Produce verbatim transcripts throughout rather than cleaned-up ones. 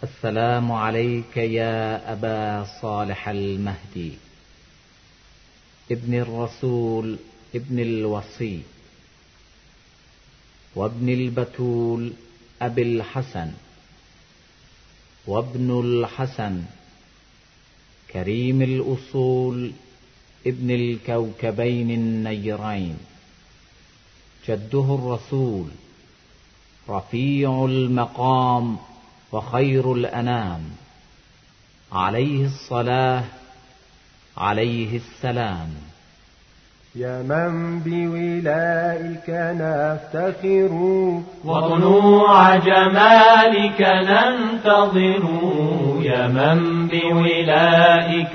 السلام عليك يا أبا صالح المهدي، ابن الرسول ابن الوصي، وابن البتول أبي الحسن، وابن الحسن، كريم الأصول ابن الكوكبين النيرين، جده الرسول، رفيع المقام وخير الأنام، عليه الصلاة عليه السلام. يا من بولائك نفتخر وطلوع جمالك ننتظر، يا من بولائك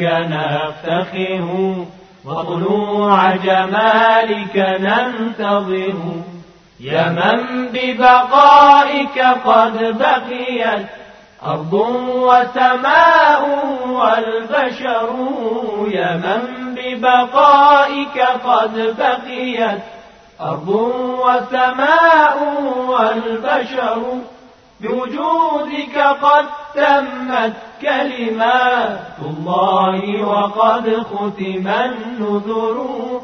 نفتخر وطلوع جمالك ننتظر، يا من ببقائك قد بقيت أرض وسماء والبشر، يا من ببقائك قد بقيت أرض وسماء والبشر، بوجودك قد تمت كلمات الله وقد ختم النذر،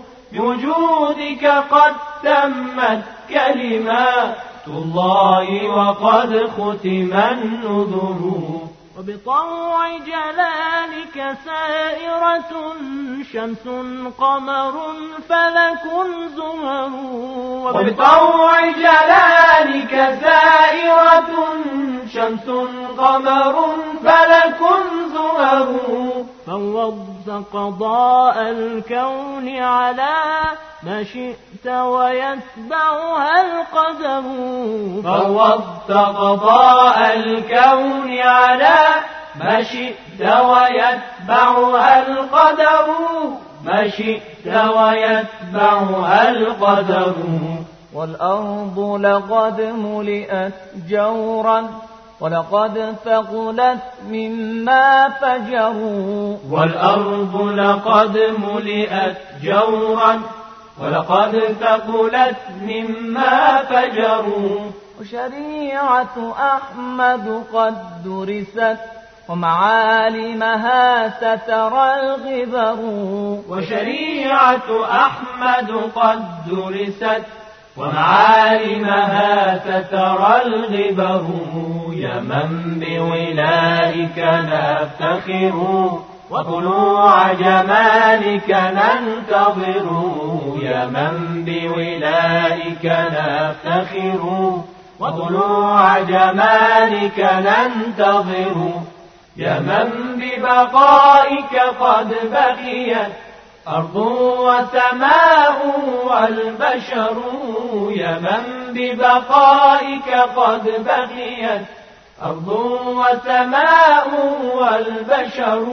بوجودك قد تمت كلمات الله وقد ختم النذر، وبطوع جلالك سائرة شمس قمر فلك زهر، وبطوع جلالك سائرة شمس قمر فلك زهر، فوضت قضاء الكون على ما شئت ويتبعها القدر، فوضت قضاء الكون على ما شئت ويتبعها القدر، ما شئت ويتبعها القدر، والأرض لقد ملئت جورا ولقد ثقلت مما فجروا، والأرض لقد ملئت جورا ولقد ثقلت مما فجروا، وشريعة أحمد قد درست ومعالمها سترى الغبر، وشريعة أحمد قد درست ومعالمها سترى الغبر، يا من بولائك نفتخر وطلوع جمالك ننتظر، يا من بولائك نفتخر وطلوع جمالك ننتظر، يا من ببقائك قد بقيت أرض وسماء والبشر، يا من ببقائك قد بقيت أرض وسماء والبشر،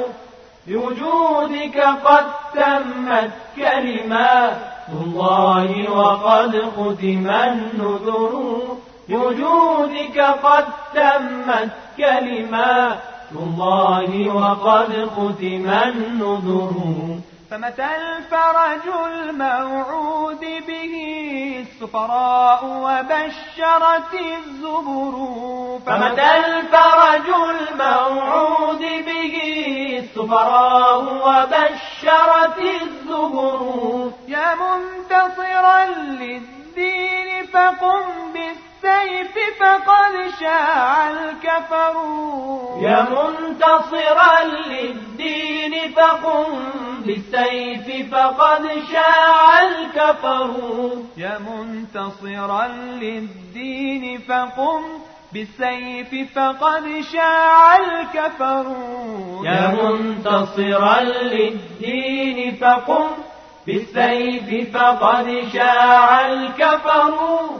بوجودك قد تمت كلمات الله وقد ختم النذر، بوجودك قد تمت كلمات الله وقد ختم النذر، فمتى الفرج الموعود به السفراء وبشرت الزبر، فمتى الفرج الموعود به السفراء وبشرت الزبر، يا منتصرا للدين فقم بالسيف فقد شاع الكفر، يا منتصرا للدين فقم بالسيف فقد شاع الكفر، يا منتصرا للدين فقم بالسيف فقد شاع الكفر، يا منتصرا للدين فقم بالسيف فقد شاع الكفر،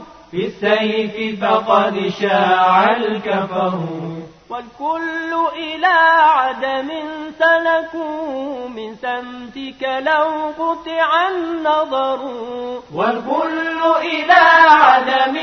بالسيف فقد شاع الكفر، والكل إلى عدم سلكوا من سمتك لو قطع النظر، والكل إلى عدم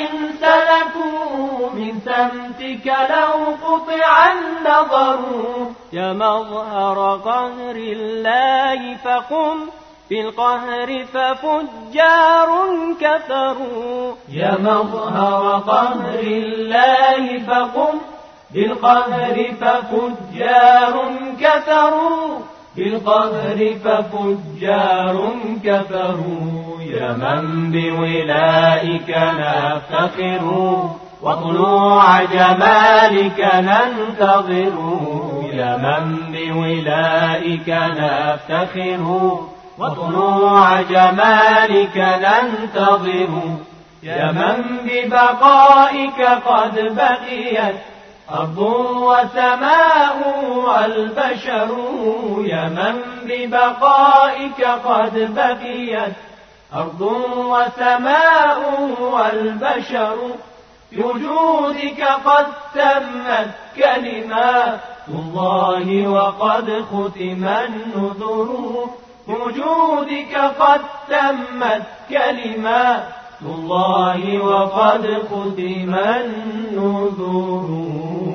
سلكوا من سمتك لو قطع النظر، يا مظهر قهر الله فقم بالقهر ففجار كفروا، يا مظهر قهر الله فقم بالقهر ففجار كثروا بالقهر ففجار كفروا يا من بولائك نفتخر وطلوع جمالك ننتظر يا من بولائك نفتخر وطلوع جمالك ننتظر يا من ببقائك قد بقيت أرض وسماء والبشر يا من ببقائك قد بقيت أرض وسماء والبشر بوجودك قد تمت كلمات الله وقد ختم النذر بوجودك قد تمت كلمات الله وقد ختم النذور